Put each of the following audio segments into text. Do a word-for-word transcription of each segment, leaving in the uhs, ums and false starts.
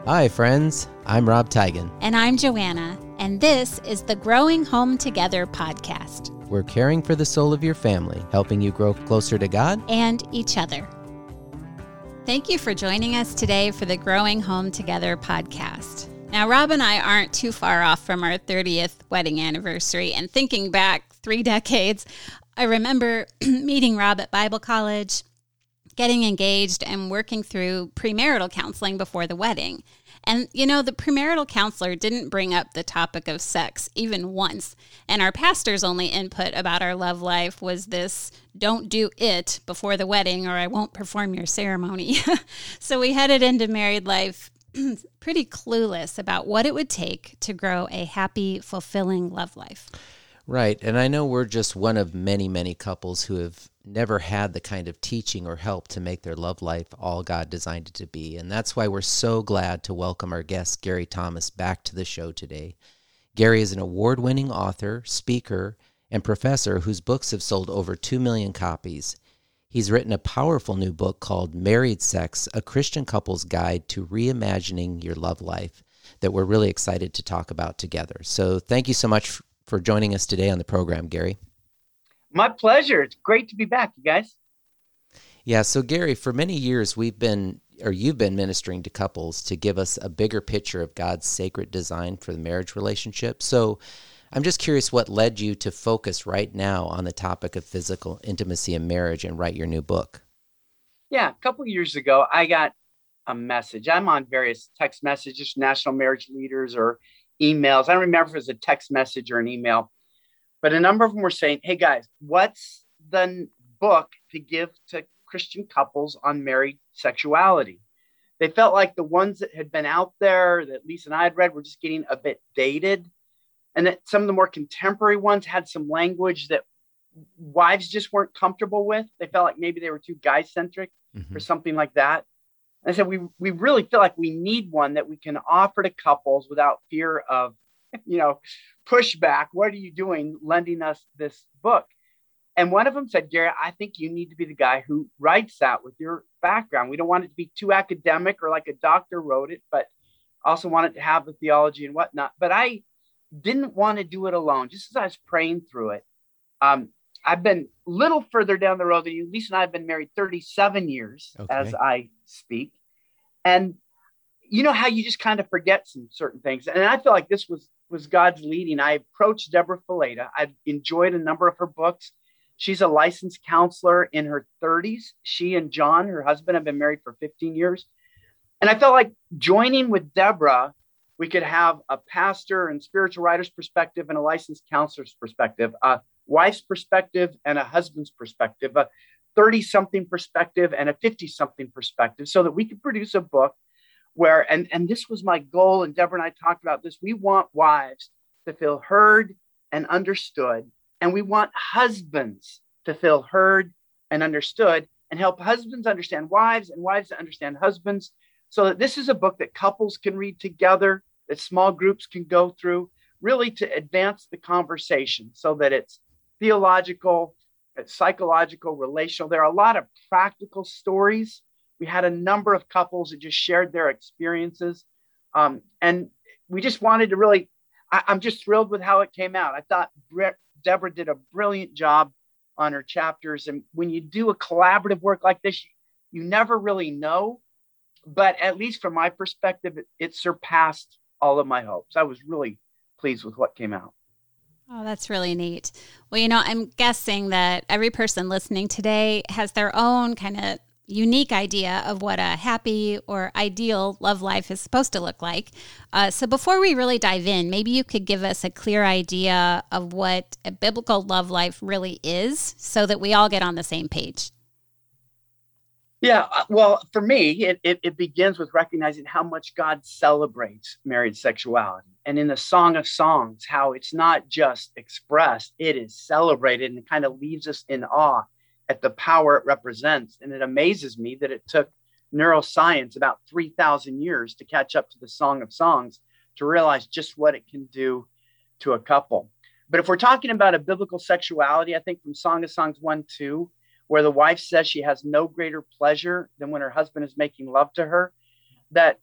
Hi, friends. I'm Rob Teigen. And I'm Joanna, and this is the Growing Home Together podcast. We're caring for the soul of your family, helping you grow closer to God and each other. Thank you for joining us today for the Growing Home Together podcast. Now, Rob and I aren't too far off from our thirtieth wedding anniversary, and thinking back three decades, I remember meeting Rob at Bible college, getting engaged, and working through premarital counseling before the wedding. And, you know, the premarital counselor didn't bring up the topic of sex even once. And our pastor's only input about our love life was this, don't do it before the wedding or I won't perform your ceremony. So we headed into married life pretty clueless about what it would take to grow a happy, fulfilling love life. Right. And I know we're just one of many, many couples who have never had the kind of teaching or help to make their love life all God designed it to be. And that's why we're so glad to welcome our guest, Gary Thomas, back to the show today. Gary is an award-winning author, speaker, and professor whose books have sold over two million copies. He's written a powerful new book called Married Sex, A Christian Couple's Guide to Reimagining Your Love Life that we're really excited to talk about together. So thank you so much for joining us today on the program, Gary. My pleasure. It's great to be back, you guys. Yeah, so Gary, for many years we've been, or you've been ministering to couples to give us a bigger picture of God's sacred design for the marriage relationship. So I'm just curious what led you to focus right now on the topic of physical intimacy in marriage and write your new book. Yeah, a couple of years ago, I got a message. I'm on various text messages, national marriage leaders or emails. I don't remember if it was a text message or an email. But a number of them were saying, hey, guys, what's the book to give to Christian couples on married sexuality? They felt like the ones that had been out there that Lisa and I had read were just getting a bit dated. And that some of the more contemporary ones had some language that wives just weren't comfortable with. They felt like maybe they were too guy-centric mm-hmm. or something like that. And I said, we, we really feel like we need one that we can offer to couples without fear of, you know, pushback. What are you doing lending us this book? And one of them said, Gary, I think you need to be the guy who writes that with your background. We don't want it to be too academic or like a doctor wrote it, but also want it to have the theology and whatnot. But I didn't want to do it alone. Just as I was praying through it, um, I've been a little further down the road than you. Lisa and I have been married thirty-seven years okay. as I speak. And you know how you just kind of forget some certain things. And I feel like this was was God's leading. I approached Deborah Fileta. I've enjoyed a number of her books. She's a licensed counselor in her thirties. She and John, her husband, have been married for fifteen years. And I felt like joining with Deborah, we could have a pastor and spiritual writer's perspective and a licensed counselor's perspective, a wife's perspective and a husband's perspective, a thirty-something perspective and a fifty-something perspective, so that we could produce a book where, and, and this was my goal, and Deborah and I talked about this, we want wives to feel heard and understood, and we want husbands to feel heard and understood, and help husbands understand wives and wives to understand husbands, so that this is a book that couples can read together, that small groups can go through, really to advance the conversation so that it's theological, it's psychological, relational. There are a lot of practical stories. We had a number of couples that just shared their experiences. Um, and we just wanted to really, I, I'm just thrilled with how it came out. I thought Bre- Deborah did a brilliant job on her chapters. And when you do a collaborative work like this, you, you never really know. But at least from my perspective, it, it surpassed all of my hopes. I was really pleased with what came out. Oh, that's really neat. Well, you know, I'm guessing that every person listening today has their own kind of unique idea of what a happy or ideal love life is supposed to look like. Uh, so before we really dive in, maybe you could give us a clear idea of what a biblical love life really is so that we all get on the same page. Yeah, well, for me, it, it, it begins with recognizing how much God celebrates married sexuality. And in the Song of Songs, how it's not just expressed, it is celebrated, and it kind of leaves us in awe at the power it represents. And it amazes me that it took neuroscience about three thousand years to catch up to the Song of Songs to realize just what it can do to a couple. But if we're talking about a biblical sexuality, I think from Song of Songs one, two, where the wife says she has no greater pleasure than when her husband is making love to her, that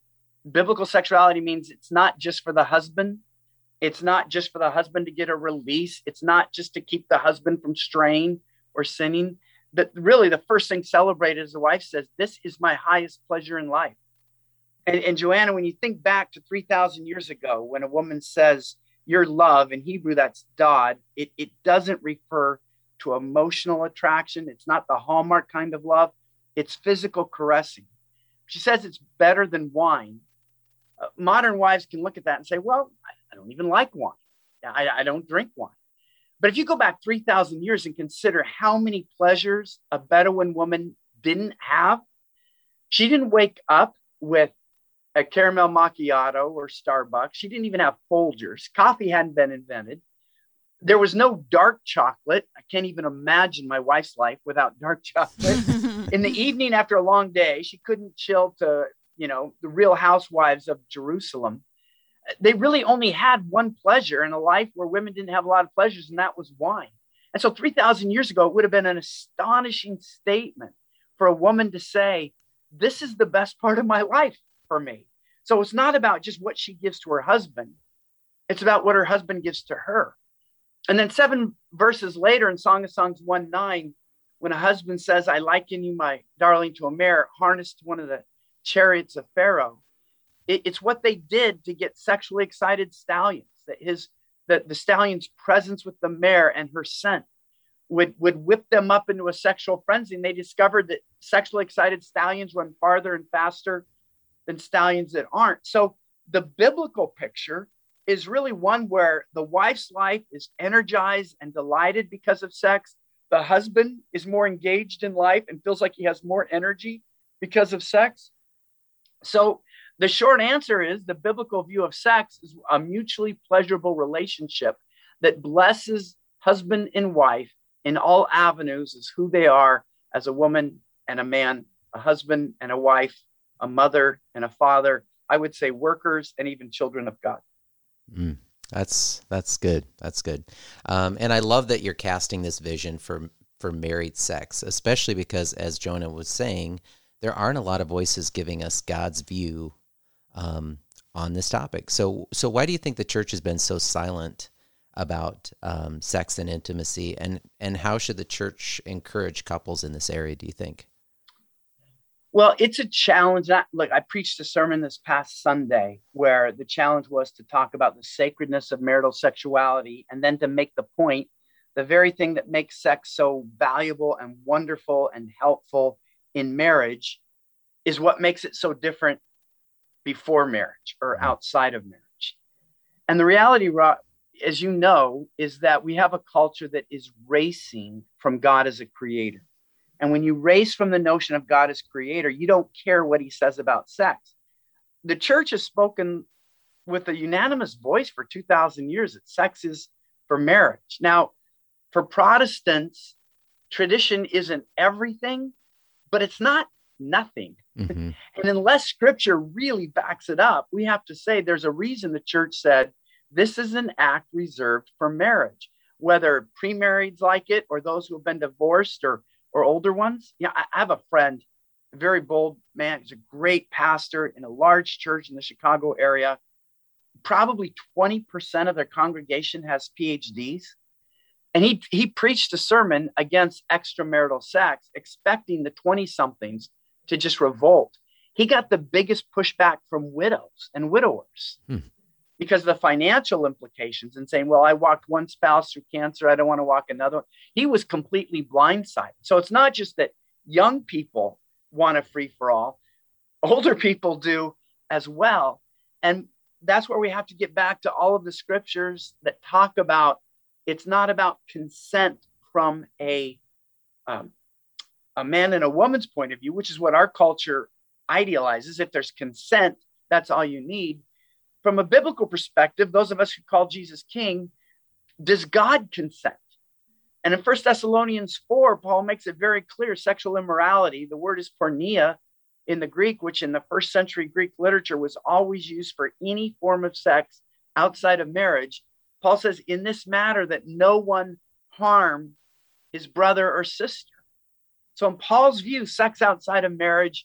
Biblical sexuality means it's not just for the husband. It's not just for the husband to get a release. It's not just to keep the husband from straying or sinning. But really, the first thing celebrated is the wife says, this is my highest pleasure in life. And, and Joanna, when you think back to three thousand years ago, when a woman says your love, in Hebrew, that's dod, it, it doesn't refer to emotional attraction. It's not the Hallmark kind of love. It's physical caressing. She says it's better than wine. Uh, modern wives can look at that and say, well, I, I don't even like wine. I, I don't drink wine. But if you go back three thousand years and consider how many pleasures a Bedouin woman didn't have, she didn't wake up with a caramel macchiato or Starbucks. She didn't even have Folgers. Coffee hadn't been invented. There was no dark chocolate. I can't even imagine my wife's life without dark chocolate. In the evening after a long day, she couldn't chill to, you know, the Real Housewives of Jerusalem. They really only had one pleasure in a life where women didn't have a lot of pleasures, and that was wine. And so three thousand years ago, it would have been an astonishing statement for a woman to say, this is the best part of my life for me. So it's not about just what she gives to her husband. It's about what her husband gives to her. And then seven verses later in Song of Songs one nine, when a husband says, I liken you, my darling, to a mare harnessed to one of the chariots of Pharaoh, it, it's what they did to get sexually excited stallions, that his that the stallion's presence with the mare and her scent would, would whip them up into a sexual frenzy. And they discovered that sexually excited stallions run farther and faster than stallions that aren't. So the biblical picture is really one where the wife's life is energized and delighted because of sex. The husband is more engaged in life and feels like he has more energy because of sex. So the short answer is the biblical view of sex is a mutually pleasurable relationship that blesses husband and wife in all avenues as who they are as a woman and a man, a husband and a wife, a mother and a father, I would say workers and even children of God. Mm, that's that's good. That's good. Um, and I love that you're casting this vision for for married sex, especially because, as Jonah was saying, there aren't a lot of voices giving us God's view um, on this topic. So, so why do you think the church has been so silent about um, sex and intimacy, and and how should the church encourage couples in this area, do you think? Well, it's a challenge. I, look, I preached a sermon this past Sunday where the challenge was to talk about the sacredness of marital sexuality, and then to make the point, the very thing that makes sex so valuable and wonderful and helpful in marriage is what makes it so different before marriage or outside of marriage. And the reality, as you know, is that we have a culture that is racing from God as a creator. And when you race from the notion of God as creator, you don't care what he says about sex. The church has spoken with a unanimous voice for two thousand years that sex is for marriage. Now, for Protestants, tradition isn't everything, but it's not nothing. Mm-hmm. And unless scripture really backs it up, we have to say there's a reason the church said this is an act reserved for marriage, whether pre-marrieds like it or those who have been divorced or or older ones. Yeah, I have a friend, a very bold man. He's a great pastor in a large church in the Chicago area. Probably twenty percent of their congregation has P H Ds. And he, he preached a sermon against extramarital sex, expecting the twenty-somethings to just revolt. He got the biggest pushback from widows and widowers hmm. because of the financial implications and saying, well, I walked one spouse through cancer. I don't want to walk another one. He was completely blindsided. So it's not just that young people want a free for all. Older people do as well. And that's where we have to get back to all of the scriptures that talk about it's not about consent from a, um, a man and a woman's point of view, which is what our culture idealizes. If there's consent, that's all you need. From a biblical perspective, those of us who call Jesus king, does God consent? And in First Thessalonians four, Paul makes it very clear, sexual immorality, the word is porneia in the Greek, which in the first century Greek literature was always used for any form of sex outside of marriage. Paul says in this matter that no one harm his brother or sister. So in Paul's view, sex outside of marriage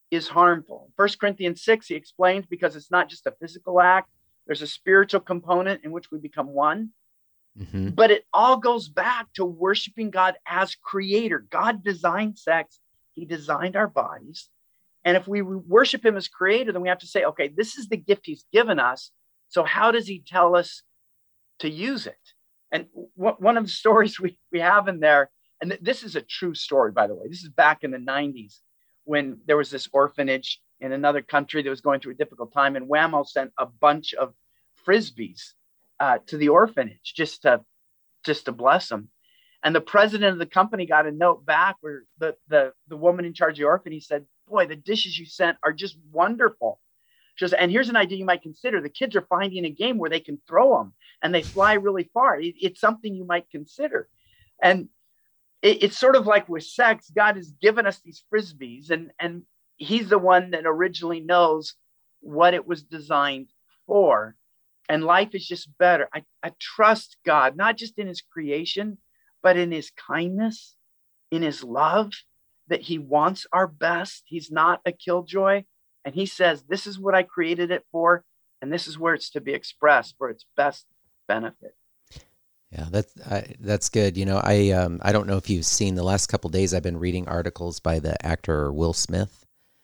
is harmful. First Corinthians six, he explains, because it's not just a physical act, there's a spiritual component in which we become one. Mm-hmm. But it all goes back to worshiping God as creator. God designed sex. He designed our bodies. And if we worship him as creator, then we have to say, okay, this is the gift he's given us. So how does he tell us to use it? And w- one of the stories we, we have in there, and th- this is a true story, by the way, this is back in the nineties when there was this orphanage in another country that was going through a difficult time. And Wham-O sent a bunch of Frisbees uh, to the orphanage just to, just to bless them. And the president of the company got a note back where the, the, the woman in charge of the orphanage said, boy, the dishes you sent are just wonderful. She goes, and here's an idea you might consider. The kids are finding a game where they can throw them and they fly really far. It, it's something you might consider. And it, it's sort of like with sex, God has given us these Frisbees, and, and he's the one that originally knows what it was designed for. And life is just better. I, I trust God, not just in his creation, but in his kindness, in his love, that he wants our best. He's not a killjoy. And he says, this is what I created it for. And this is where it's to be expressed for its best benefit. Yeah, that's, I, that's good. You know, I, um, I don't know if you've seen the last couple of days, I've been reading articles by the actor Will Smith,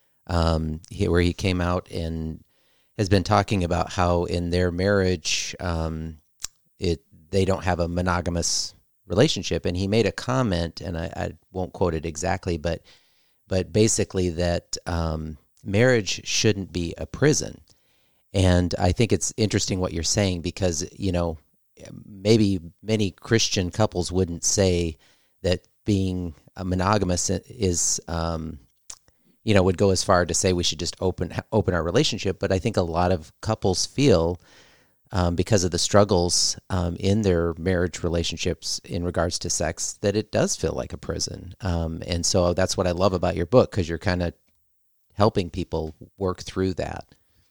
um, he, where he came out and has been talking about how in their marriage, um, it, they don't have a monogamous relationship. And he made a comment, and I, I won't quote it exactly, but, but basically that, um, marriage shouldn't be a prison. And I think it's interesting what you're saying, because, you know, maybe many Christian couples wouldn't say that being a monogamous is, um, you know, would go as far to say we should just open, open our relationship. But I think a lot of couples feel, um, because of the struggles um, in their marriage relationships in regards to sex, that it does feel like a prison. Um, and so that's what I love about your book, because you're kind of helping people work through that.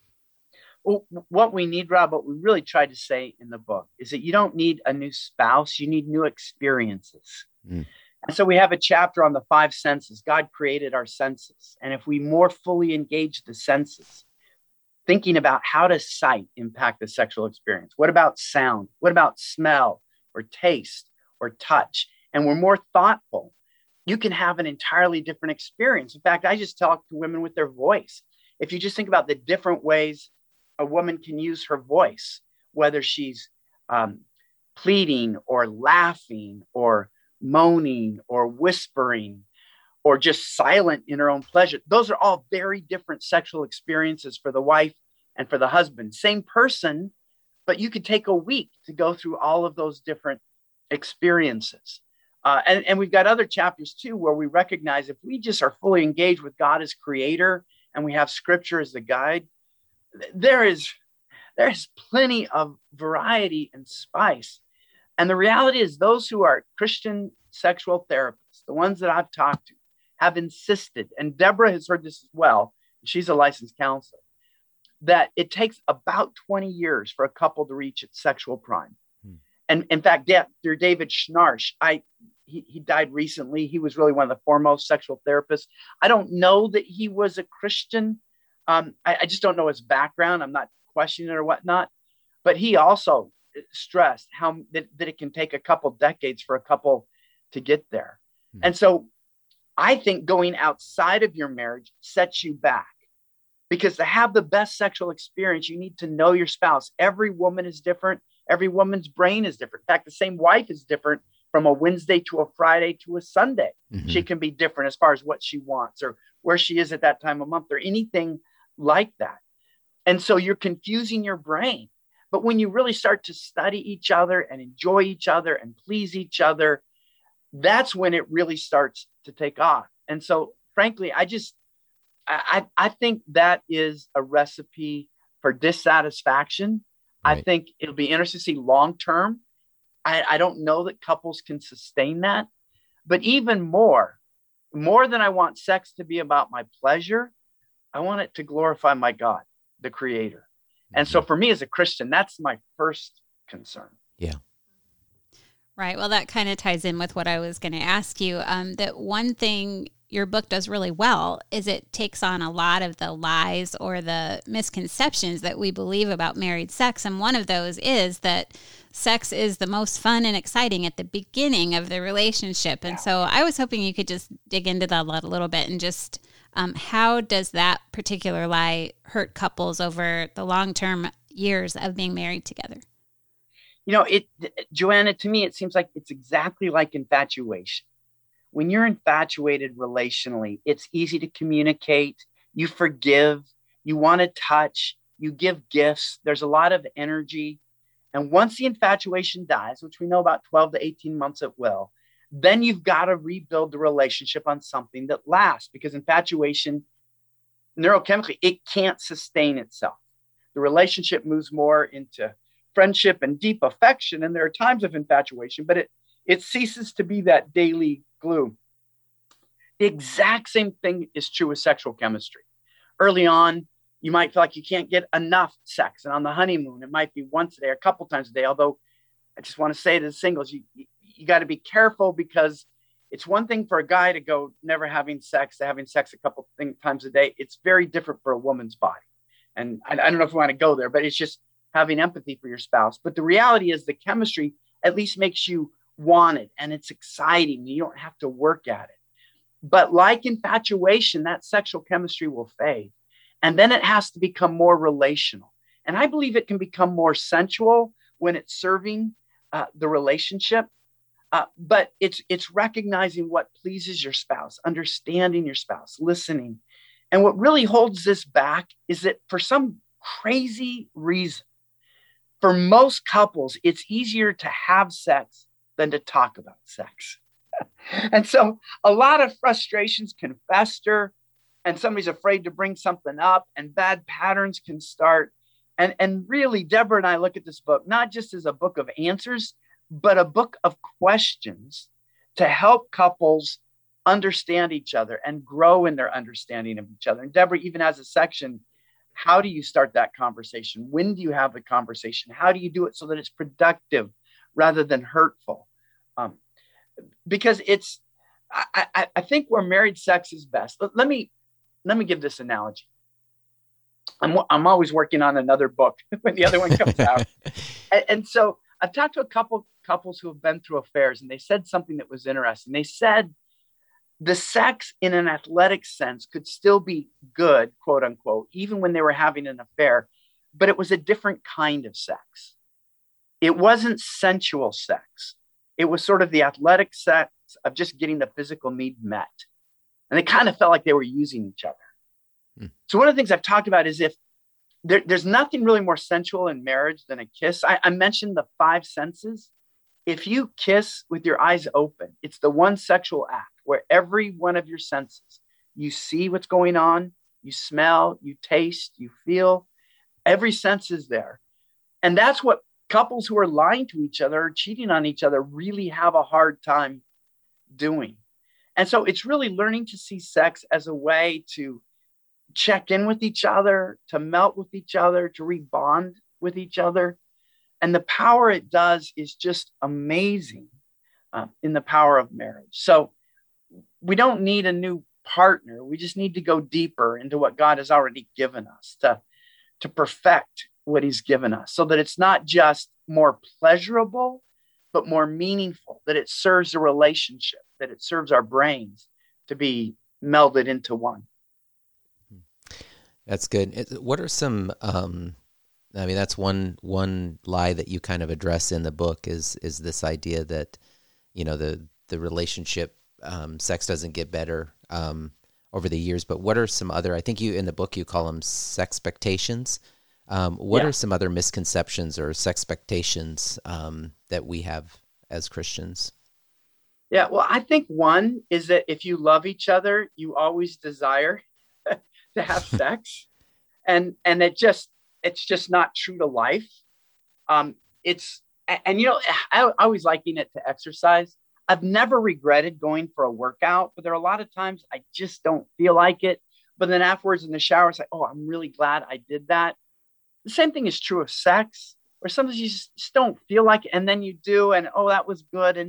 Well, what we need, Rob, what we really try to say in the book is that you don't need a new spouse, you need new experiences. Mm. And so we have a chapter on the five senses. God created our senses. And if we more fully engage the senses, thinking about how does sight impact the sexual experience? What about sound? What about smell or taste or touch? And we're more thoughtful, you can have an entirely different experience. In fact, I just talk to women with their voice. If you just think about the different ways a woman can use her voice, whether she's um, pleading or laughing or moaning or whispering or just silent in her own pleasure, those are all very different sexual experiences for the wife and for the husband. Same person, but you could take a week to go through all of those different experiences. Uh, and, and we've got other chapters too, where we recognize if we just are fully engaged with God as creator and we have scripture as the guide, there is, there is plenty of variety and spice. And the reality is those who are Christian sexual therapists, the ones that I've talked to, have insisted, and Deborah has heard this as well, she's a licensed counselor, that it takes about twenty years for a couple to reach its sexual prime. Hmm. And in fact, Doctor David Schnarch, I, he, he died recently. He was really one of the foremost sexual therapists. I don't know that he was a Christian. Um, I, I just don't know his background. I'm not questioning it or whatnot. But he also stressed how that, that it can take a couple decades for a couple to get there. Hmm. And so I think going outside of your marriage sets you back, because to have the best sexual experience, you need to know your spouse. Every woman is different. Every woman's brain is different. In fact, the same wife is different from a Wednesday to a Friday to a Sunday. Mm-hmm. She can be different as far as what she wants or where she is at that time of month or anything like that. And so you're confusing your brain. But when you really start to study each other and enjoy each other and please each other, that's when it really starts to take off. And so, frankly, I just, I, I think that is a recipe for dissatisfaction. Right. I think it'll be interesting to see long-term. I, I don't know that couples can sustain that, but even more, more than I want sex to be about my pleasure, I want it to glorify my God, the creator. Mm-hmm. And so for me as a Christian, that's my first concern. Yeah. Right. Well, that kind of ties in with what I was going to ask you. Um, that one thing, your book does really well is it takes on a lot of the lies or the misconceptions that we believe about married sex. And one of those is that sex is the most fun and exciting at the beginning of the relationship. And so I was hoping you could just dig into that a little bit and just um, how does that particular lie hurt couples over the long-term years of being married together? You know, it, Joanna, to me, it seems like it's exactly like infatuation. When you're infatuated relationally, it's easy to communicate. You forgive, you want to touch, you give gifts. There's a lot of energy. And once the infatuation dies, which we know about twelve to eighteen months it will, then you've got to rebuild the relationship on something that lasts, because infatuation, neurochemically, it can't sustain itself. The relationship moves more into friendship and deep affection. And there are times of infatuation, but it, it ceases to be that daily glue. The exact same thing is true with sexual chemistry. Early on, you might feel like you can't get enough sex. And on the honeymoon, it might be once a day or a couple times a day. Although I just want to say to the singles, you, you, you got to be careful, because it's one thing for a guy to go never having sex to having sex a couple thing, times a day. It's very different for a woman's body. And I, I don't know if we want to go there, but it's just having empathy for your spouse. But the reality is the chemistry at least makes you want it, and it's exciting. You don't have to work at it. But like infatuation, that sexual chemistry will fade. And then it has to become more relational. And I believe it can become more sensual when it's serving uh, the relationship. Uh, but it's it's recognizing what pleases your spouse, understanding your spouse, listening. And what really holds this back is that for some crazy reason, for most couples, it's easier to have sex than to talk about sex. And so a lot of frustrations can fester, and somebody's afraid to bring something up, and bad patterns can start. And, and really, Deborah and I look at this book, not just as a book of answers, but a book of questions to help couples understand each other and grow in their understanding of each other. And Deborah even has a section, how do you start that conversation? When do you have the conversation? How do you do it so that it's productive rather than hurtful? Um, because it's, I, I, I think where married sex is best. Let, let me let me give this analogy. I'm I'm always working on another book when the other one comes out, and, and so I've talked to a couple couples who have been through affairs, and they said something that was interesting. They said the sex in an athletic sense could still be good, quote unquote, even when they were having an affair, but it was a different kind of sex. It wasn't sensual sex. It was sort of the athletic sex of just getting the physical need met. And they kind of felt like they were using each other. Hmm. So one of the things I've talked about is if there, there's nothing really more sensual in marriage than a kiss. I, I mentioned the five senses. If you kiss with your eyes open, it's the one sexual act where every one of your senses, you see what's going on, you smell, you taste, you feel, every sense is there. And that's what couples who are lying to each other or cheating on each other really have a hard time doing. And so it's really learning to see sex as a way to check in with each other, to melt with each other, to rebond with each other. And the power it does is just amazing uh, in the power of marriage. So we don't need a new partner. We just need to go deeper into what God has already given us to, to perfect what he's given us, so that it's not just more pleasurable, but more meaningful, that it serves the relationship, that it serves our brains to be melded into one. That's good. What are some, um, I mean, that's one, one lie that you kind of address in the book is, is this idea that, you know, the, the relationship, um, sex doesn't get better, um, over the years, but what are some other, I think you, in the book, you call them sexpectations. Um, what yeah. are some other misconceptions or sexpectations, um, that we have as Christians? Yeah, well, I think one is that if you love each other, you always desire to have sex, and and it just it's just not true to life. Um, it's and, and you know I, I always liken it to exercise. I've never regretted going for a workout, but there are a lot of times I just don't feel like it. But then afterwards in the shower, it's like, oh, I'm really glad I did that. The same thing is true of sex, or sometimes you just, just don't feel like it, and then you do, and oh, that was good. And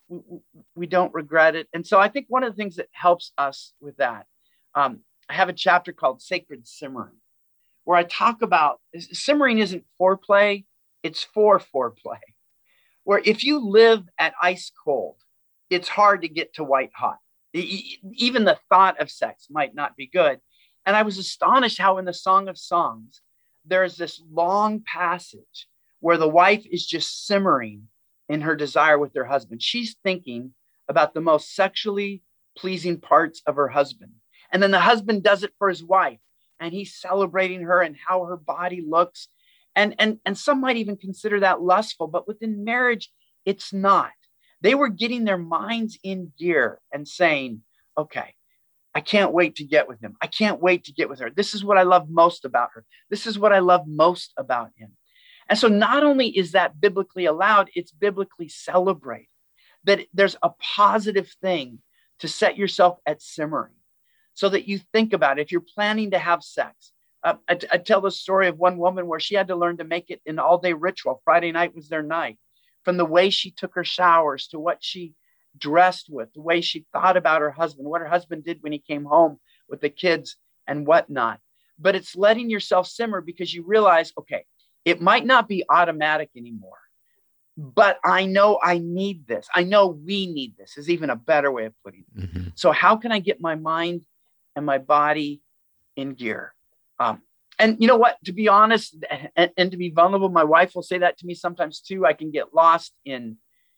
we, we don't regret it. And so I think one of the things that helps us with that, um, I have a chapter called Sacred Simmering, where I talk about simmering isn't foreplay, it's for foreplay. Where if you live at ice cold, it's hard to get to white hot. Even the thought of sex might not be good. And I was astonished how in the Song of Songs, there's this long passage where the wife is just simmering in her desire with her husband. She's thinking about the most sexually pleasing parts of her husband. And then the husband does it for his wife, and he's celebrating her and how her body looks. And, and, and some might even consider that lustful, but within marriage, it's not. They were getting their minds in gear and saying, okay, I can't wait to get with him. I can't wait to get with her. This is what I love most about her. This is what I love most about him. And so not only is that biblically allowed, it's biblically celebrated, that there's a positive thing to set yourself at simmering so that you think about it. If you're planning to have sex, uh, I, I tell the story of one woman where she had to learn to make it an all-day ritual. Friday night was their night. From the way she took her showers to what she dressed with, the way she thought about her husband, what her husband did when he came home with the kids and whatnot. But it's letting yourself simmer because you realize, okay, it might not be automatic anymore, but I know I need this. I know we need this is even a better way of putting it. Mm-hmm. So how can I get my mind and my body in gear? Um, and you know what, to be honest and, and to be vulnerable, my wife will say that to me sometimes too. I can get lost in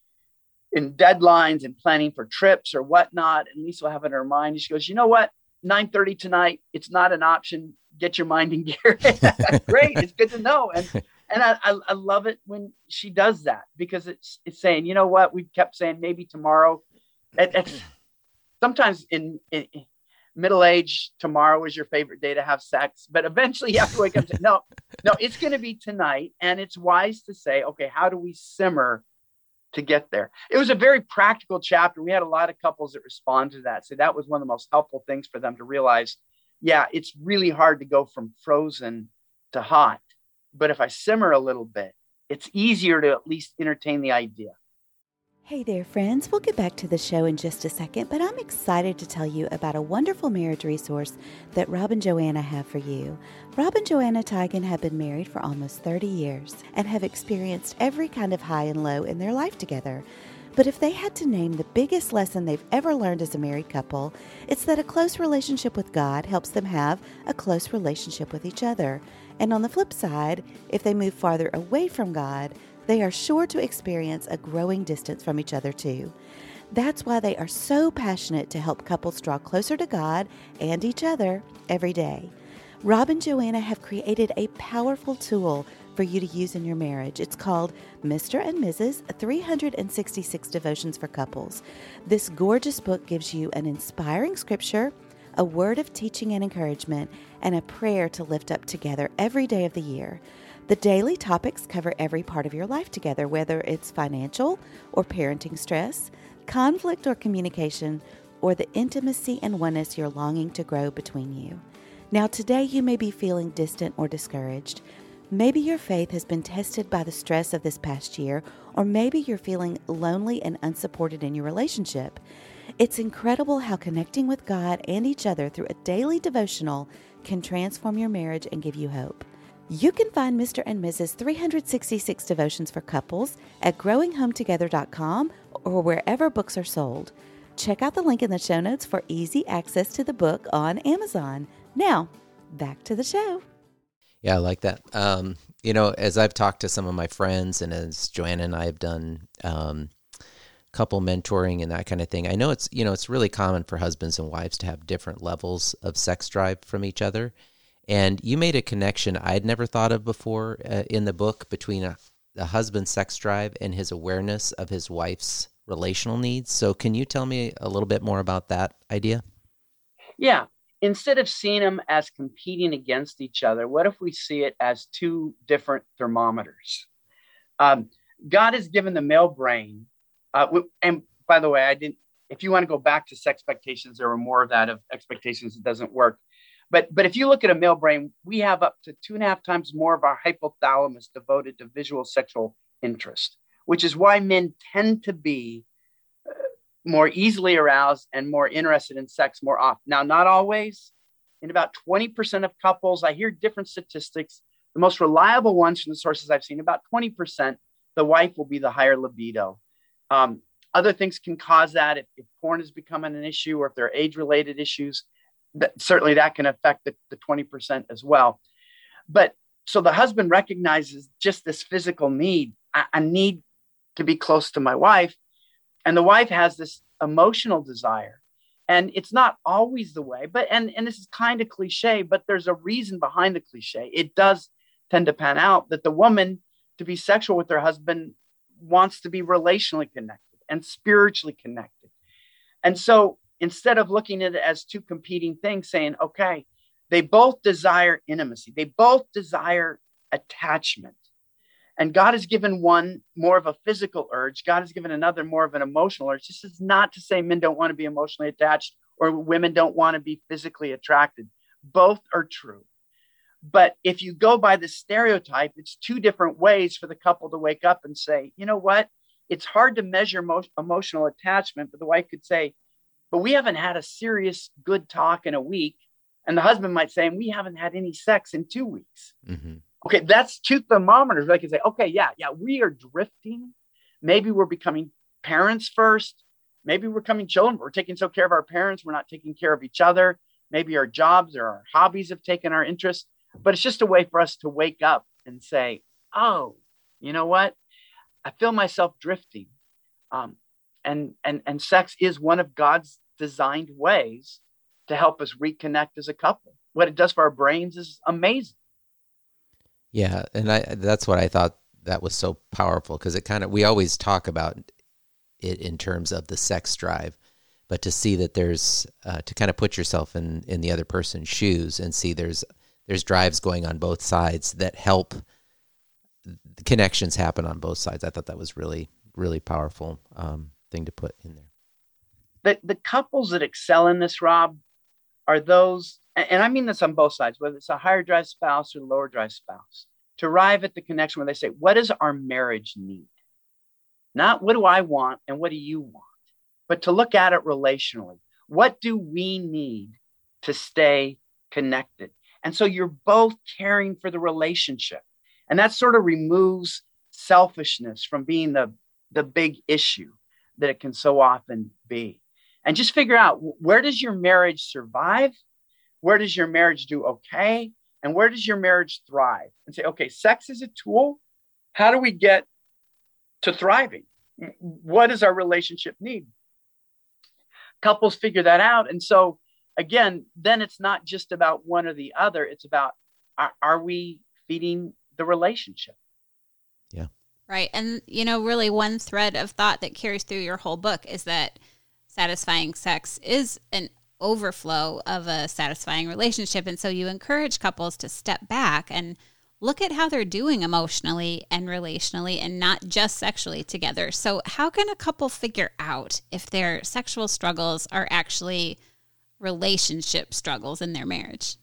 in deadlines and planning for trips or whatnot. And Lisa will have in her mind, she goes, you know what, nine thirty tonight, it's not an option. Get your mind in gear. Great. It's good to know. And, and I, I, I love it when she does that because it's, it's saying, you know what, we've kept saying maybe tomorrow. It, it's, sometimes in, in middle age, tomorrow is your favorite day to have sex, but eventually you have to wake up and say, no, no, it's going to be tonight. And it's wise to say, okay, how do we simmer to get there? It was a very practical chapter. We had a lot of couples that responded to that. So that was one of the most helpful things for them to realize, yeah, it's really hard to go from frozen to hot. But if I simmer a little bit, it's easier to at least entertain the idea. Hey there, friends. We'll get back to the show in just a second, but I'm excited to tell you about a wonderful marriage resource that Rob and Joanna have for you. Rob and Joanna Teigen have been married for almost thirty years and have experienced every kind of high and low in their life together. But if they had to name the biggest lesson they've ever learned as a married couple, it's that a close relationship with God helps them have a close relationship with each other. And on the flip side, if they move farther away from God, they are sure to experience a growing distance from each other too. That's why they are so passionate to help couples draw closer to God and each other every day. Rob and Joanna have created a powerful tool for you to use in your marriage. It's called Mister and Missus three hundred sixty-six Devotions for Couples. This gorgeous book gives you an inspiring scripture, a word of teaching and encouragement, and a prayer to lift up together every day of the year. The daily topics cover every part of your life together, whether it's financial or parenting stress, conflict or communication, or the intimacy and oneness you're longing to grow between you. Now, today you may be feeling distant or discouraged. Maybe your faith has been tested by the stress of this past year, or maybe you're feeling lonely and unsupported in your relationship. It's incredible how connecting with God and each other through a daily devotional can transform your marriage and give you hope. You can find Mister and Missus three hundred sixty-six Devotions for Couples at growing home together dot com or wherever books are sold. Check out the link in the show notes for easy access to the book on Amazon. Now, back to the show. Yeah, I like that. Um, you know, as I've talked to some of my friends and as Joanna and I have done um, couple mentoring and that kind of thing, I know it's, you know, it's really common for husbands and wives to have different levels of sex drive from each other. And you made a connection I'd never thought of before uh, in the book between a, a husband's sex drive and his awareness of his wife's relational needs. So can you tell me a little bit more about that idea? Yeah. Instead of seeing them as competing against each other, what if we see it as two different thermometers? Um, God has given the male brain, uh, and by the way, I didn't, if you want to go back to sex expectations, there were more of that of expectations. It doesn't work. But but if you look at a male brain, we have up to two and a half times more of our hypothalamus devoted to visual sexual interest, which is why men tend to be more easily aroused and more interested in sex more often. Now, not always. In about twenty percent of couples, I hear different statistics. The most reliable ones from the sources I've seen, about twenty percent, the wife will be the higher libido. Um, other things can cause that. If, if porn is becoming an issue, or if there are age-related issues, that, certainly that can affect the, the twenty percent as well. But so the husband recognizes just this physical need. I, I need to be close to my wife. And the wife has this emotional desire. And it's not always the way, but, and, and this is kind of cliche, but there's a reason behind the cliche. It does tend to pan out that the woman, to be sexual with her husband, wants to be relationally connected and spiritually connected. And so instead of looking at it as two competing things, saying, okay, they both desire intimacy, they both desire attachment. And God has given one more of a physical urge. God has given another more of an emotional urge. This is not to say men don't want to be emotionally attached or women don't want to be physically attracted. Both are true. But if you go by the stereotype, it's two different ways for the couple to wake up and say, you know what? It's hard to measure mo- emotional attachment, but the wife could say, but we haven't had a serious good talk in a week. And the husband might say, and we haven't had any sex in two weeks. Mm-hmm. Okay, that's two thermometers. I can say, okay, yeah, yeah, we are drifting. Maybe we're becoming parents first. Maybe we're becoming children. We're taking so care of our parents. We're not taking care of each other. Maybe our jobs or our hobbies have taken our interest. But it's just a way for us to wake up and say, oh, you know what? I feel myself drifting. Um, and, and, and sex is one of God's designed ways to help us reconnect as a couple. What it does for our brains is amazing. Yeah, and I that's what I thought that was so powerful, because it kind of, we always talk about it in terms of the sex drive, but to see that there's, uh, to kind of put yourself in, in the other person's shoes and see there's there's drives going on both sides that help the connections happen on both sides. I thought that was really, really powerful um, thing to put in there. The, the couples that excel in this, Rob, are those, and I mean this on both sides, whether it's a higher drive spouse or lower drive spouse, to arrive at the connection where they say, what does our marriage need? Not what do I want and what do you want, but to look at it relationally. What do we need to stay connected? And so you're both caring for the relationship. And that sort of removes selfishness from being the, the big issue that it can so often be. And just figure out, where does your marriage survive? Where does your marriage do okay? And where does your marriage thrive? And say, okay, sex is a tool. How do we get to thriving? What does our relationship need? Couples figure that out. And so again, then it's not just about one or the other. It's about, are, are we feeding the relationship? Yeah. Right. And, you know, really one thread of thought that carries through your whole book is that satisfying sex is an overflow of a satisfying relationship. And so you encourage couples to step back and look at how they're doing emotionally and relationally and not just sexually together. So how can a couple figure out if their sexual struggles are actually relationship struggles in their marriage?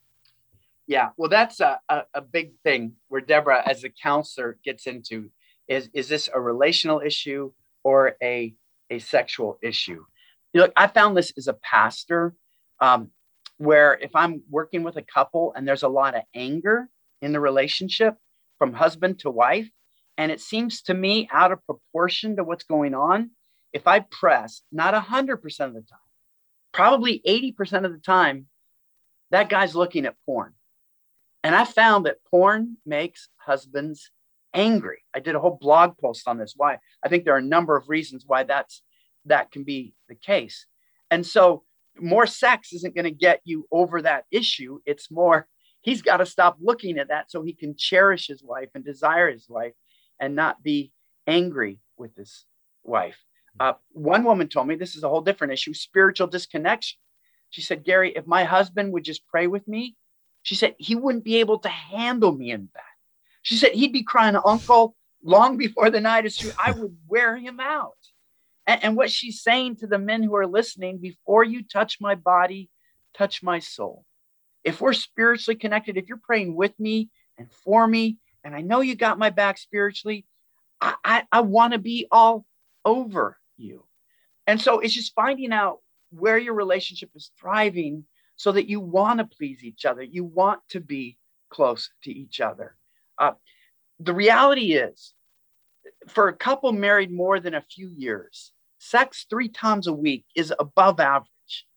Yeah, well, that's a, a, a big thing where Deborah, as a counselor, gets into is, is this a relational issue or a, a sexual issue? You know, I found this as a pastor, um, where if I'm working with a couple and there's a lot of anger in the relationship from husband to wife, and it seems to me out of proportion to what's going on, if I press, not one hundred percent of the time, probably eighty percent of the time, that guy's looking at porn. And I found that porn makes husbands angry. I did a whole blog post on this. Why? I think there are a number of reasons why that's that can be the case. And so more sex isn't going to get you over that issue. It's more, he's got to stop looking at that so he can cherish his wife and desire his wife and not be angry with his wife. Uh, one woman told me, this is a whole different issue, spiritual disconnection. She said, Gary, if my husband would just pray with me, she said, he wouldn't be able to handle me in bed. She said, he'd be crying, uncle, long before the night is through. I would wear him out. And, and what she's saying to the men who are listening, before you touch my body, touch my soul. If we're spiritually connected, if you're praying with me and for me, and I know you got my back spiritually, I, I, I want to be all over you. And so it's just finding out where your relationship is thriving so that you want to please each other. You want to be close to each other. Uh, the reality is, for a couple married more than a few years, sex three times a week is above average.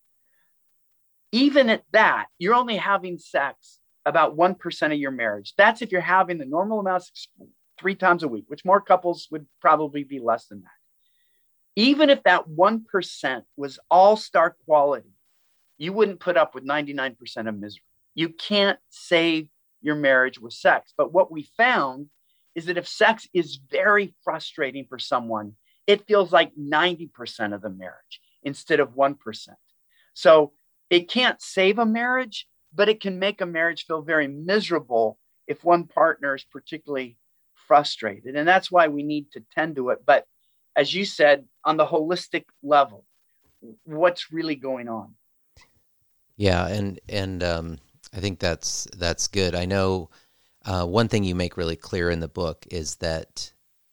Even at that, you're only having sex about one percent of your marriage. That's if you're having the normal amount of sex three times a week, which more couples would probably be less than that. Even if that one percent was all-star quality, you wouldn't put up with ninety-nine percent of misery. You can't save your marriage with sex. But what we found is that if sex is very frustrating for someone, it feels like ninety percent of the marriage instead of one percent. So it can't save a marriage, but it can make a marriage feel very miserable if one partner is particularly frustrated. And that's why we need to tend to it. But as you said, on the holistic level, what's really going on? Yeah, and and um, I think that's that's good. I know uh, one thing you make really clear in the book is that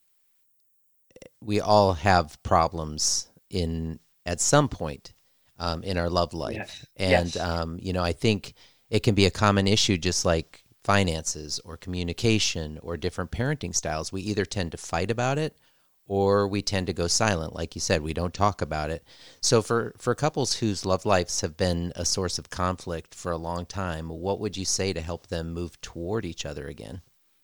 we all have problems in at some point um, in our love life, Yes. and Yes. um, you know, I think it can be a common issue, just like finances or communication or different parenting styles. We either tend to fight about it, or we tend to go silent. Like you said, we don't talk about it. So for, for couples whose love lives have been a source of conflict for a long time, what would you say to help them move toward each other again?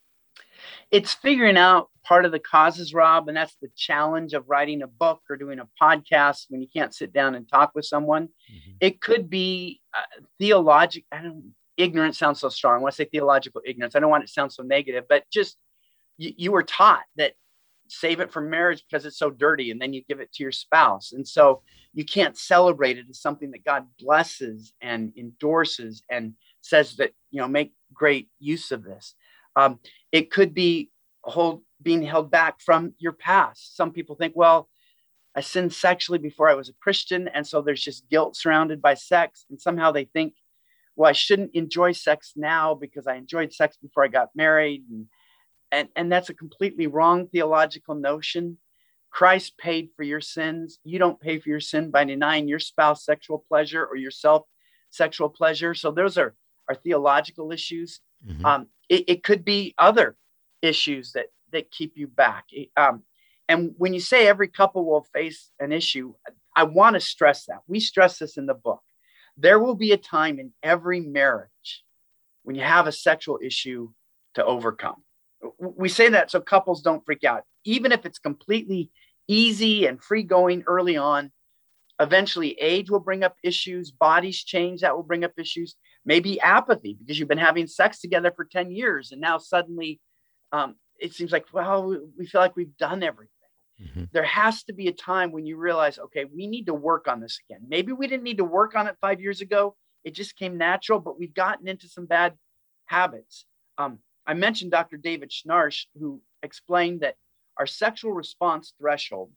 It's figuring out part of the causes, Rob, and that's the challenge of writing a book or doing a podcast when you can't sit down and talk with someone. Mm-hmm. It could be uh, theological. I don't, ignorance sounds so strong. I want to say theological ignorance. I don't want it to sound so negative, but just you, you were taught that save it for marriage because it's so dirty, and then you give it to your spouse. And so you can't celebrate it as something that God blesses and endorses and says that, you know, make great use of this. Um, it could be hold, being held back from your past. Some people think, well, I sinned sexually before I was a Christian, and so there's just guilt surrounded by sex. And somehow they think, well, I shouldn't enjoy sex now because I enjoyed sex before I got married. And And, and that's a completely wrong theological notion. Christ paid for your sins. You don't pay for your sin by denying your spouse sexual pleasure or yourself sexual pleasure. So those are, are theological issues. Mm-hmm. Um, it, it could be other issues that, that keep you back. Um, and when you say every couple will face an issue, I want to stress that. We stress this in the book. There will be a time in every marriage when you have a sexual issue to overcome. We say that so couples don't freak out. Even if it's completely easy and free going early on, eventually age will bring up issues, bodies change, that will bring up issues, maybe apathy because you've been having sex together for ten years. And now suddenly um, it seems like, well, we feel like we've done everything. Mm-hmm. There has to be a time when you realize, okay, we need to work on this again. Maybe we didn't need to work on it five years ago. It just came natural, but we've gotten into some bad habits. Um, I mentioned Doctor David Schnarch, who explained that our sexual response threshold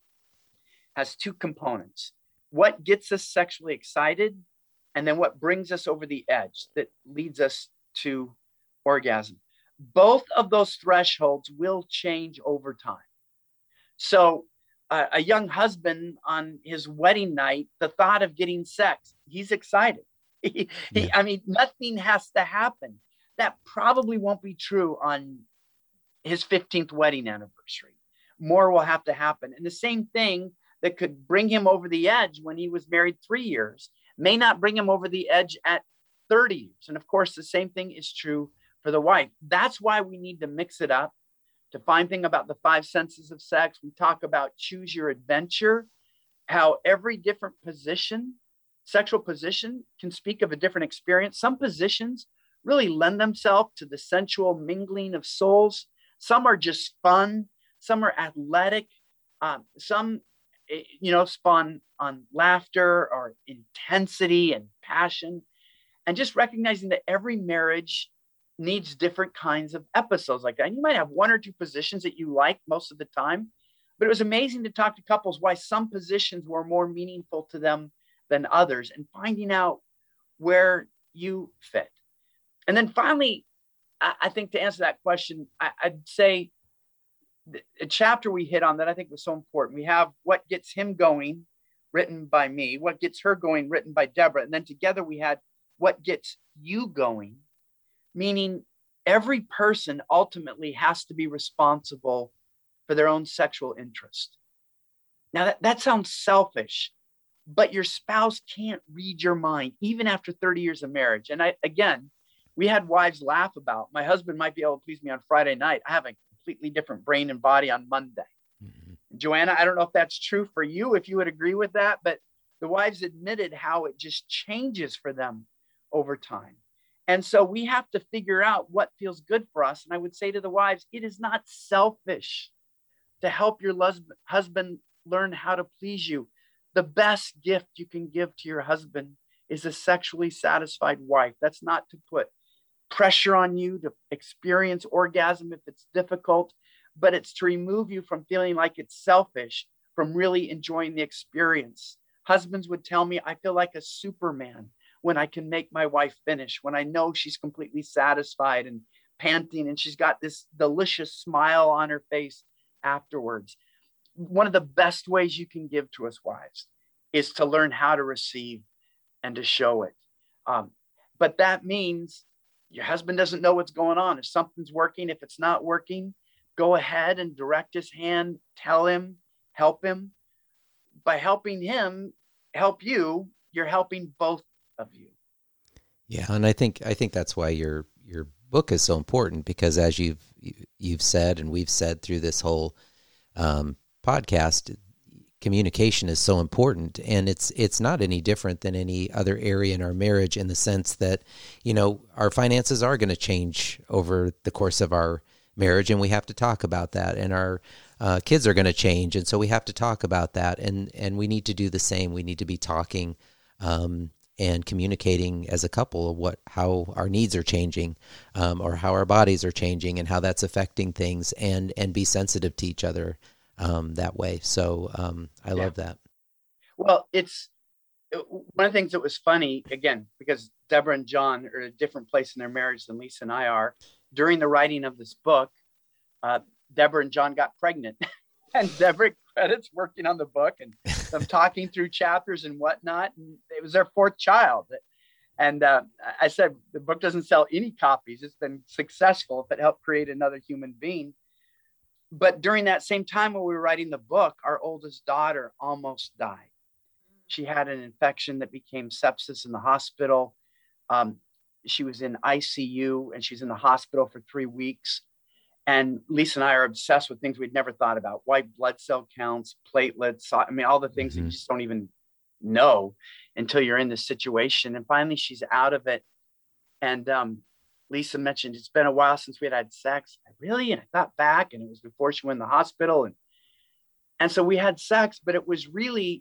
has two components: what gets us sexually excited, and then what brings us over the edge that leads us to orgasm. Both of those thresholds will change over time. So uh, a young husband on his wedding night, the thought of getting sex, he's excited. he, yeah. he, I mean, nothing has to happen. That probably won't be true on his fifteenth wedding anniversary. More will have to happen. And the same thing that could bring him over the edge when he was married three years may not bring him over the edge at thirty years. And of course, the same thing is true for the wife. That's why we need to mix it up. To find thing about the five senses of sex, we talk about choose your adventure, how every different position, sexual position, can speak of a different experience. Some positions really lend themselves to the sensual mingling of souls. Some are just fun. Some are athletic. Um, some, you know, spawn on laughter or intensity and passion. And just recognizing that every marriage needs different kinds of episodes like that. And you might have one or two positions that you like most of the time, but it was amazing to talk to couples why some positions were more meaningful to them than others, and finding out where you fit. And then finally, I think to answer that question, I'd say a chapter we hit on that I think was so important. We have What Gets Him Going, written by me, What Gets Her Going, written by Deborah. And then together we had What Gets You Going, meaning every person ultimately has to be responsible for their own sexual interest. Now that, that sounds selfish, but your spouse can't read your mind, even after thirty years of marriage. And I, again, we had wives laugh about, my husband might be able to please me on Friday night. I have a completely different brain and body on Monday. Mm-hmm. Joanna, I don't know if that's true for you, if you would agree with that, but the wives admitted how it just changes for them over time. And so we have to figure out what feels good for us. And I would say to the wives, it is not selfish to help your husband learn how to please you. The best gift you can give to your husband is a sexually satisfied wife. That's not to put pressure on you to experience orgasm if it's difficult, but it's to remove you from feeling like it's selfish, from really enjoying the experience. Husbands would tell me, I feel like a Superman when I can make my wife finish, when I know she's completely satisfied and panting and she's got this delicious smile on her face afterwards. One of the best ways you can give to us wives is to learn how to receive and to show it. Um, but that means your husband doesn't know what's going on. If something's working, if it's not working, go ahead and direct his hand, tell him, help him. By helping him help you, you're helping both of you. Yeah, and I think I think that's why your your book is so important, because as you've you've said and we've said through this whole um, podcast, communication is so important, and it's it's not any different than any other area in our marriage, in the sense that, you know, our finances are going to change over the course of our marriage, and we have to talk about that, and our uh, kids are going to change, and so we have to talk about that, and and we need to do the same. We need to be talking um, and communicating as a couple of what how our needs are changing, um, or how our bodies are changing, and how that's affecting things, and and be sensitive to each other um, that way. So um, I yeah. love that. Well, it's one of the things that was funny, again, because Deborah and John are at a different place in their marriage than Lisa and I are. During the writing of this book, uh, Deborah and John got pregnant, and Deborah credits working on the book and them talking through chapters and whatnot. And it was their fourth child. And uh, I said, the book doesn't sell any copies. It's been successful if it helped create another human being. But during that same time when we were writing the book, our oldest daughter almost died. She had an infection that became sepsis in the hospital. Um, she was in I C U and she's in the hospital for three weeks. And Lisa and I are obsessed with things we'd never thought about: white blood cell counts, platelets. I mean, all the things mm-hmm. that you just don't even know until you're in this situation. And finally, she's out of it. And um, Lisa mentioned, it's been a while since we had had sex. I really? And I thought back, and it was before she went in the hospital. And, and so we had sex, but it was really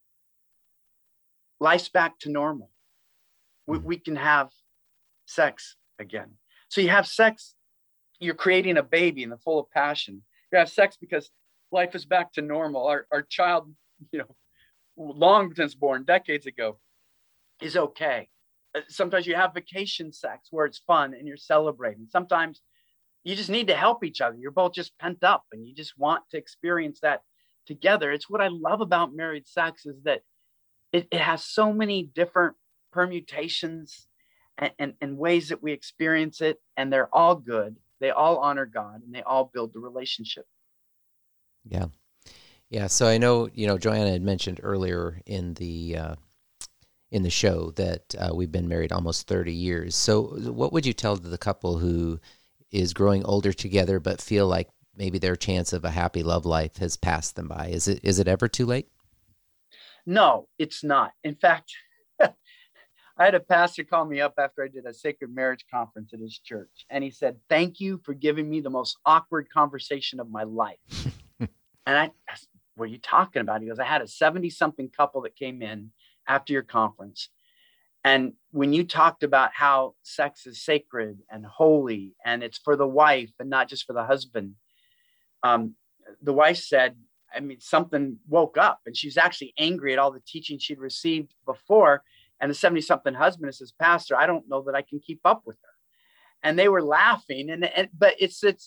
life's back to normal. We, we can have sex again. So you have sex, you're creating a baby and the full of passion. You have sex because life is back to normal. Our, our child, you know, long since born, decades ago, is okay. Sometimes you have vacation sex where it's fun and you're celebrating. Sometimes you just need to help each other. You're both just pent up and you just want to experience that together. It's what I love about married sex, is that it, it has so many different permutations and, and, and ways that we experience it. And they're all good. They all honor God, and they all build the relationship. Yeah. Yeah. So I know, you know, Joanna had mentioned earlier in the, uh, in the show that uh, we've been married almost thirty years. So what would you tell to the couple who is growing older together, but feel like maybe their chance of a happy love life has passed them by? Is it, is it ever too late? No, it's not. In fact, I had a pastor call me up after I did a sacred marriage conference at his church. And he said, thank you for giving me the most awkward conversation of my life. And I asked, what are you talking about? He goes, I had a seventy something couple that came in after your conference. And when you talked about how sex is sacred and holy, and it's for the wife and not just for the husband, um, the wife said, I mean, something woke up, and she was actually angry at all the teaching she'd received before. And the seventy something husband says, Pastor, I don't know that I can keep up with her. And they were laughing. And, and but it's, it's,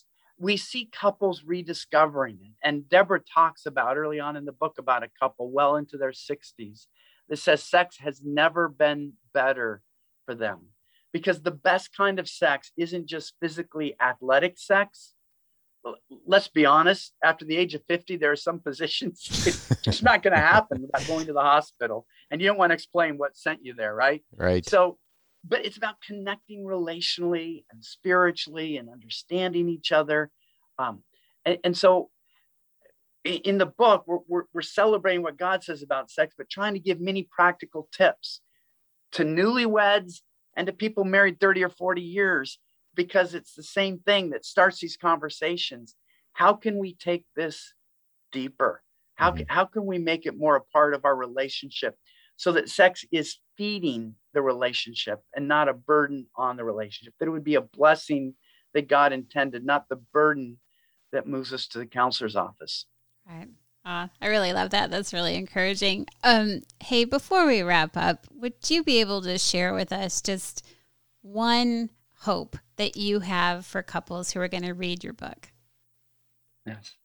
we see couples rediscovering it. And Deborah talks about early on in the book about a couple well into their sixties that says sex has never been better for them. Because the best kind of sex isn't just physically athletic sex. Let's be honest, after the age of fifty, there are some positions it's just not going to happen without going to the hospital. And you don't want to explain what sent you there, right? Right. So, but it's about connecting relationally and spiritually and understanding each other. Um, and, and so in, in the book, we're, we're, we're celebrating what God says about sex, but trying to give many practical tips to newlyweds and to people married thirty or forty years, because it's the same thing that starts these conversations. How can we take this deeper? How, mm-hmm. can, how can we make it more a part of our relationship so that sex is feeding the relationship and not a burden on the relationship, that it would be a blessing that God intended, not the burden that moves us to the counselor's office. Right. Uh, I really love that. That's really encouraging. Um, hey, before we wrap up, would you be able to share with us just one hope that you have for couples who are going to read your book? Yes.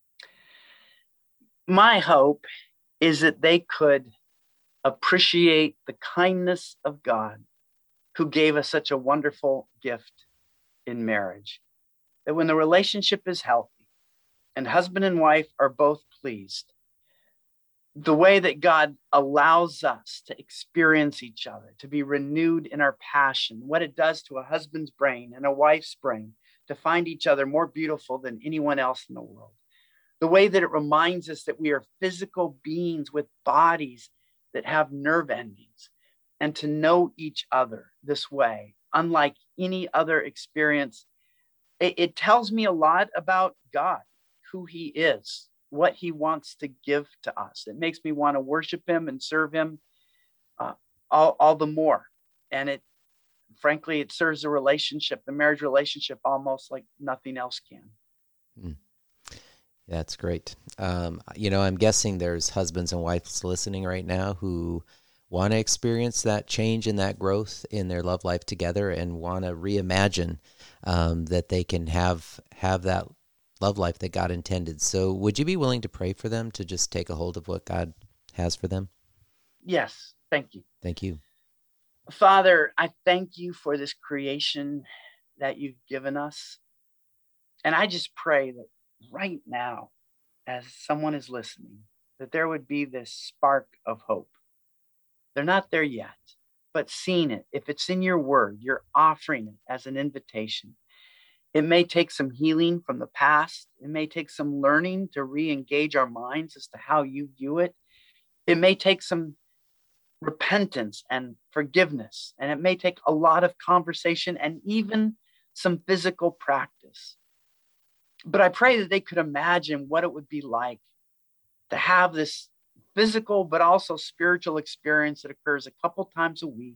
My hope is that they could appreciate the kindness of God, who gave us such a wonderful gift in marriage. That when the relationship is healthy and husband and wife are both pleased, the way that God allows us to experience each other, to be renewed in our passion, what it does to a husband's brain and a wife's brain to find each other more beautiful than anyone else in the world. The way that it reminds us that we are physical beings with bodies that have nerve endings, and to know each other this way, unlike any other experience. It, it tells me a lot about God, who he is, what he wants to give to us. It makes me want to worship him and serve him uh, all, all the more. And it, frankly, it serves the relationship, the marriage relationship, almost like nothing else can. Mm. That's great. Um, you know, I'm guessing there's husbands and wives listening right now who want to experience that change and that growth in their love life together and want to reimagine um, that they can have have that love life that God intended. So would you be willing to pray for them to just take a hold of what God has for them? Yes. Thank you. Thank you. Father, I thank you for this creation that you've given us. And I just pray that right now, as someone is listening, that there would be this spark of hope. They're not there yet, but seeing it, if it's in your word, you're offering it as an invitation. It may take some healing from the past. It may take some learning to re-engage our minds as to how you view it. It may take some repentance and forgiveness, and it may take a lot of conversation and even some physical practice. But I pray that they could imagine what it would be like to have this physical but also spiritual experience that occurs a couple times a week,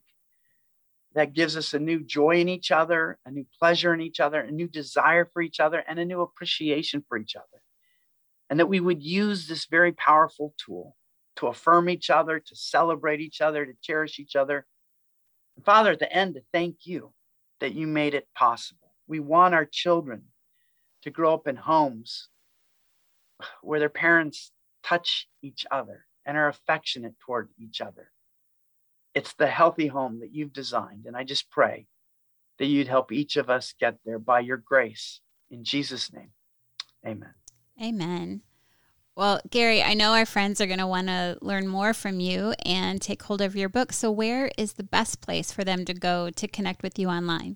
that gives us a new joy in each other, a new pleasure in each other, a new desire for each other, and a new appreciation for each other. And that we would use this very powerful tool to affirm each other, to celebrate each other, to cherish each other. And Father, at the end, to thank you that you made it possible. We want our children to grow up in homes where their parents touch each other and are affectionate toward each other. It's the healthy home that you've designed. And I just pray that you'd help each of us get there by your grace. In Jesus' name, amen. Amen. Well, Gary, I know our friends are going to want to learn more from you and take hold of your book. So where is the best place for them to go to connect with you online?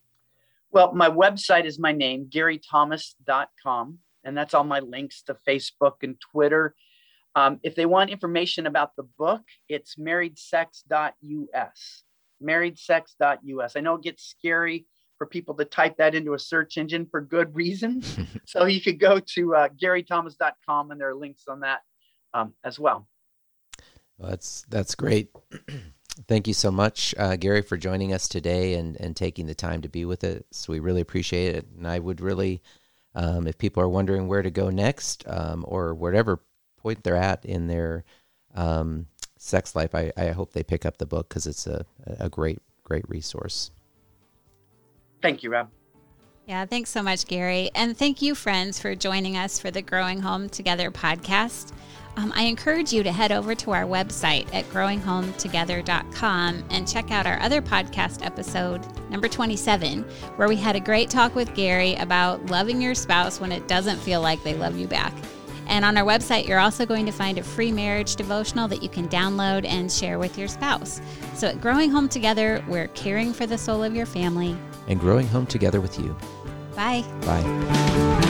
Well, my website is my name, gary thomas dot com. And that's all my links to Facebook and Twitter. Um, if they want information about the book, it's married sex dot U S. married sex dot U S. I know it gets scary for people to type that into a search engine for good reason. So you could go to uh, gary thomas dot com, and there are links on that um, as well. Well, that's that's great. Thank you so much, uh, Gary, for joining us today and, and taking the time to be with us. We really appreciate it. And I would really, um, if people are wondering where to go next um, or whatever point they're at in their um, sex life, I, I hope they pick up the book because it's a, a great, great resource. Thank you, Rob. Yeah, thanks so much, Gary. And thank you, friends, for joining us for the Growing Home Together podcast. Um, I encourage you to head over to our website at growing home together dot com and check out our other podcast episode, number twenty-seven, where we had a great talk with Gary about loving your spouse when it doesn't feel like they love you back. And on our website, you're also going to find a free marriage devotional that you can download and share with your spouse. So at Growing Home Together, we're caring for the soul of your family and growing home together with you. Bye. Bye.